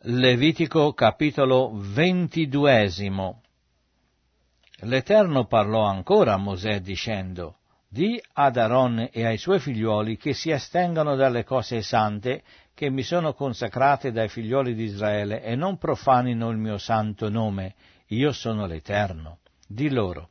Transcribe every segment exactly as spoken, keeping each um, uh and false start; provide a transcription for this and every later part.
Levitico capitolo ventiduesimo. L'Eterno parlò ancora a Mosè dicendo: Di ad Aaron e ai suoi figlioli che si astengano dalle cose sante che mi sono consacrate dai figlioli di Israele e non profanino il mio santo nome. Io sono l'Eterno. Di loro: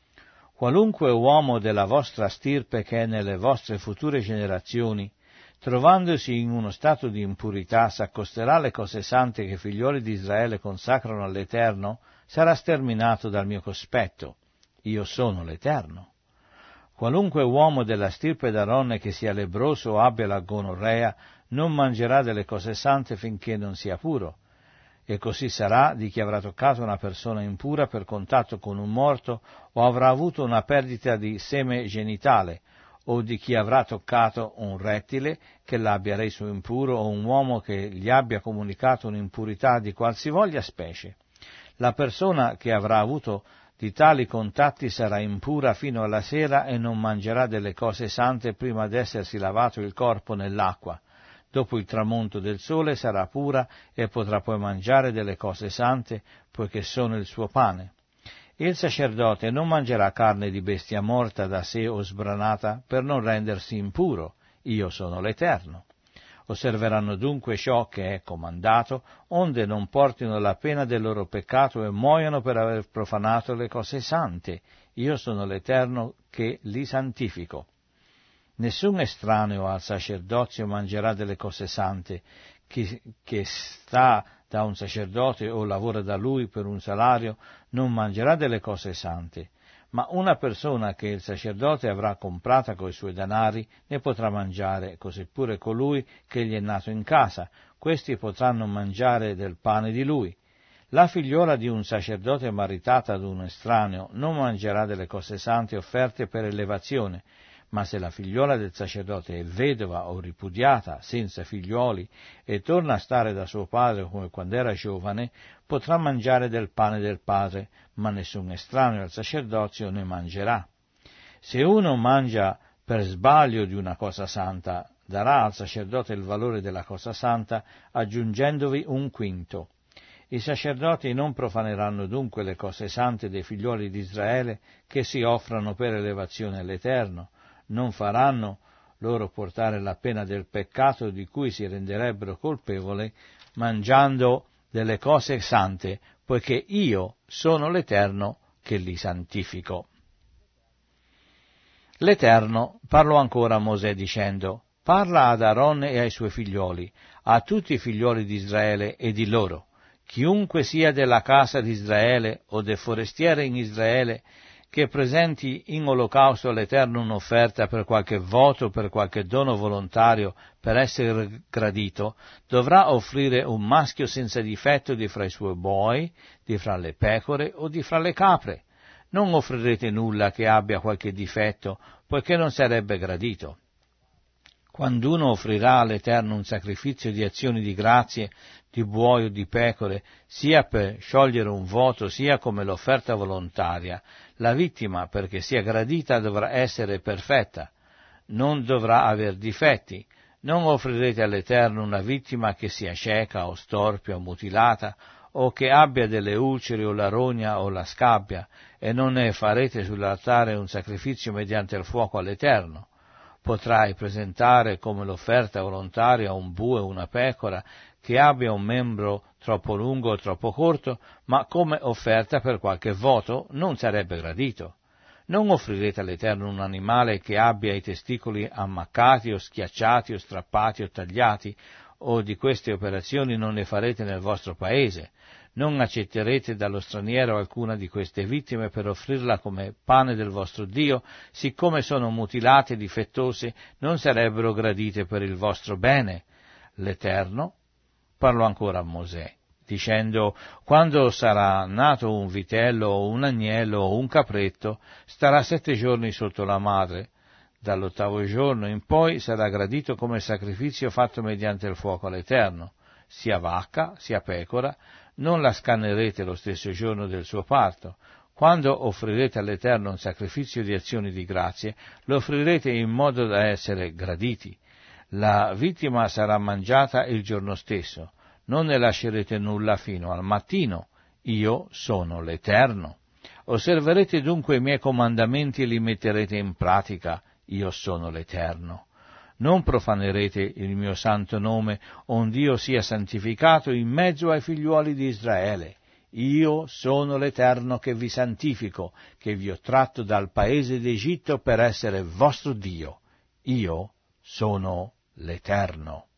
qualunque uomo della vostra stirpe che è nelle vostre future generazioni, trovandosi in uno stato di impurità, s'accosterà alle cose sante che i figlioli di Israele consacrano all'Eterno, sarà sterminato dal mio cospetto. Io sono l'Eterno. Qualunque uomo della stirpe d'Aaronne che sia lebbroso o abbia la gonorrea non mangerà delle cose sante finché non sia puro. E così sarà di chi avrà toccato una persona impura per contatto con un morto o avrà avuto una perdita di seme genitale, o di chi avrà toccato un rettile che l'abbia reso impuro, o un uomo che gli abbia comunicato un'impurità di qualsivoglia specie. La persona che avrà avuto di tali contatti sarà impura fino alla sera e non mangerà delle cose sante prima d'essersi lavato il corpo nell'acqua. Dopo il tramonto del sole sarà pura e potrà poi mangiare delle cose sante, poiché sono il suo pane. Il sacerdote non mangerà carne di bestia morta da sé o sbranata per non rendersi impuro. Io sono l'Eterno. Osserveranno dunque ciò che è comandato, onde non portino la pena del loro peccato e muoiano per aver profanato le cose sante. Io sono l'Eterno che li santifico. Nessun estraneo al sacerdozio mangerà delle cose sante, chi, che sta da un sacerdote o lavora da lui per un salario non mangerà delle cose sante, ma una persona che il sacerdote avrà comprata coi suoi denari ne potrà mangiare, così pure colui che gli è nato in casa, questi potranno mangiare del pane di lui. La figliuola di un sacerdote maritata ad un estraneo non mangerà delle cose sante offerte per elevazione, ma se la figliuola del sacerdote è vedova o ripudiata, senza figliuoli, e torna a stare da suo padre come quando era giovane, potrà mangiare del pane del padre, ma nessun estraneo al sacerdozio ne mangerà. Se uno mangia per sbaglio di una cosa santa, darà al sacerdote il valore della cosa santa, aggiungendovi un quinto. I sacerdoti non profaneranno dunque le cose sante dei figlioli di Israele che si offrano per elevazione all'Eterno. Non faranno loro portare la pena del peccato di cui si renderebbero colpevoli mangiando delle cose sante, poiché io sono l'Eterno che li santifico. L'Eterno parlò ancora a Mosè dicendo: Parla ad Aaron e ai suoi figlioli, a tutti i figlioli di Israele, e di loro: chiunque sia della casa di Israele o del forestiere in Israele che presenti in olocausto all'Eterno un'offerta per qualche voto, per qualche dono volontario, per essere gradito, dovrà offrire un maschio senza difetto di fra i suoi buoi, di fra le pecore o di fra le capre. Non offrirete nulla che abbia qualche difetto, poiché non sarebbe gradito. Quando uno offrirà all'Eterno un sacrificio di azioni di grazie, di buoi o di pecore, sia per sciogliere un voto, sia come l'offerta volontaria, la vittima, perché sia gradita, dovrà essere perfetta, non dovrà aver difetti. Non offrirete all'Eterno una vittima che sia cieca o storpia o mutilata, o che abbia delle ulceri o la rogna o la scabbia, e non ne farete sull'altare un sacrificio mediante il fuoco all'Eterno. Potrai presentare come l'offerta volontaria un bue o una pecora che abbia un membro troppo lungo o troppo corto, ma come offerta per qualche voto non sarebbe gradito. Non offrirete all'Eterno un animale che abbia i testicoli ammaccati o schiacciati o strappati o tagliati, o di queste operazioni non ne farete nel vostro paese. Non accetterete dallo straniero alcuna di queste vittime per offrirla come pane del vostro Dio, siccome sono mutilate e difettose, non sarebbero gradite per il vostro bene. L'Eterno parlò ancora a Mosè, dicendo: quando sarà nato un vitello o un agnello o un capretto, starà sette giorni sotto la madre. Dall'ottavo giorno in poi sarà gradito come sacrificio fatto mediante il fuoco all'Eterno. Sia vacca, sia pecora, non la scannerete lo stesso giorno del suo parto. Quando offrirete all'Eterno un sacrificio di azioni di grazie, lo offrirete in modo da essere graditi. La vittima sarà mangiata il giorno stesso. non ne lascerete nulla fino al mattino. Io sono l'Eterno. Osserverete dunque i miei comandamenti e li metterete in pratica. Io sono l'Eterno. Non profanerete il mio santo nome, ond'io sia santificato in mezzo ai figliuoli di Israele. Io sono l'Eterno che vi santifico, che vi ho tratto dal paese d'Egitto per essere vostro Dio. Io sono l'Eterno.